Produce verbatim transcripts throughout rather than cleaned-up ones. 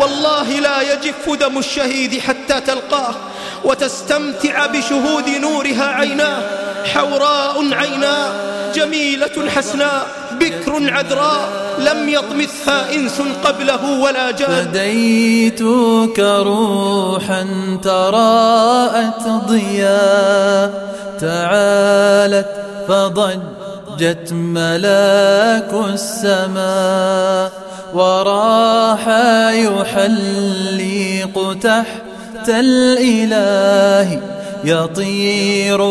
والله لا يجف دم الشهيد حتى تلقاه وتستمتع بشهود نورها عيناه. حوراء عيناه جميلة حسناء بكر عذراء لم يطمثها إنس قبله ولا جان. فديتك روحا تراءت ضياء تعالت فضجت ملاك السماء وراح يحلق تحت الإله يطير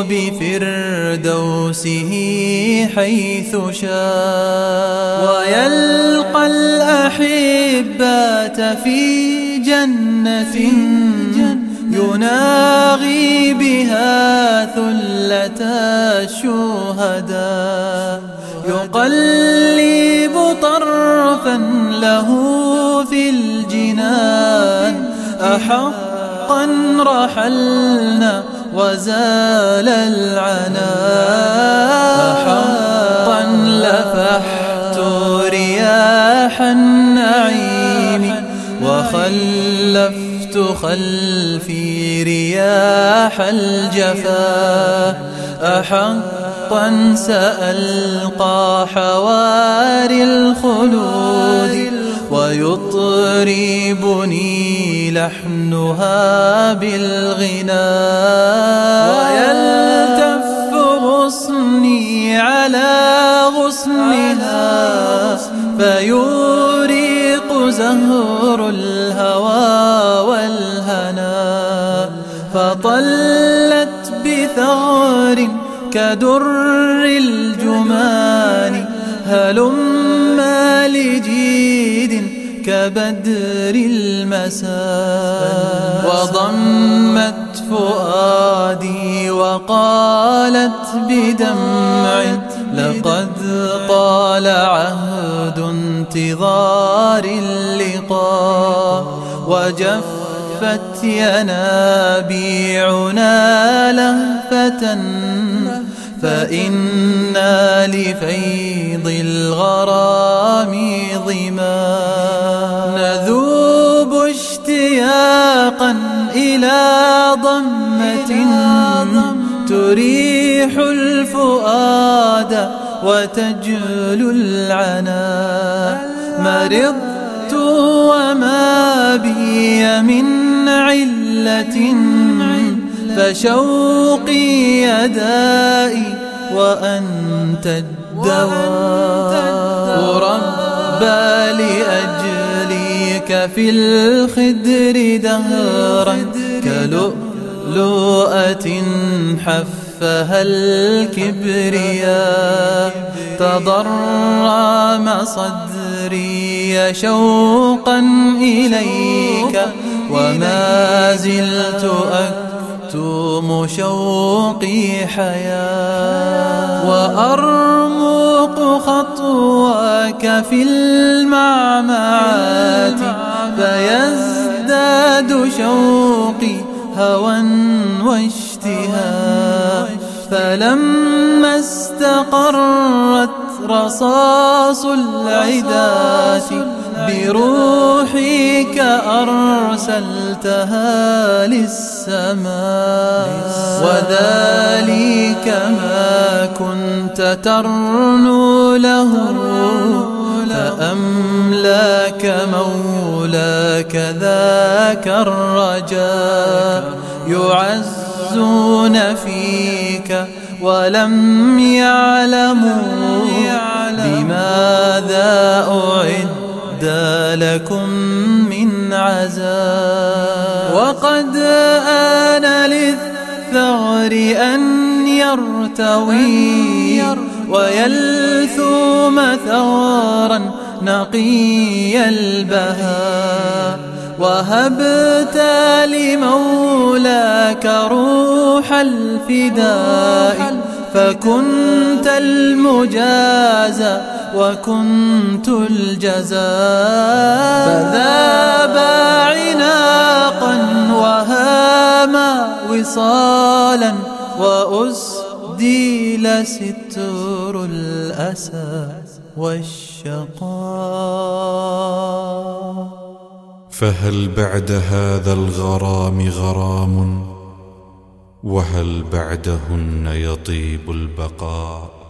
بفردوسه حيث شاء ويلقى الأحبة في جنة يناغي بها ثلة الشهداء يقلب طرفا له في الجنان أحقا رحلنا وزال العناء أحقا لفحت رياح النعيم وخلفت خلفي رياح الجفا أحقا سألقى حواري الخلود ويطربني لحنها بالغناء ويلتف غصني على غصنها فيوريق زهر الهوى والهنا فطلت بثغر كدر الجمان هلما لجيد كبدر المساء وضمت فؤادي وقالت بدمع لقد طال عهد انتظار اللقاء وجفت ينابيعنا لهفة فإنا لفيض الغرام ظما نذوب اشتياقا إلى ضمة تريح الفؤاد وتجلو العنا مرضت وما بي من علة فشوقي يدائي وأنت الدواء ربى لأجليك في الخدر دهرا كلؤلؤة حفها الكبرياء تضرم صدري شوقا إليك وما زلت أكتم شوقي حياة وأرمق خطواك في المعمعات فيزداد شوقي هوى واشتهاء فلما استقرت رصاص العداة بروحك أرسلتها للسماء وذلك ما كنت ترنو له فأملاك مولاك ذاك الرجاء يعزون فيك ولم يعلموا بماذا أعد لكم من عذاب وقد آن للثغر أن يرتوي ويلثوم ثغرا نقي البهاء وهبت لمولاك روح الفداء فكنت المجازى وكنت الجزاء فذاب عناقا وهاما وصالا وأسديل ستر الأسى والشقاء فهل بعد هذا الغرام غرام؟ وهل بعدهن يطيب البقاء؟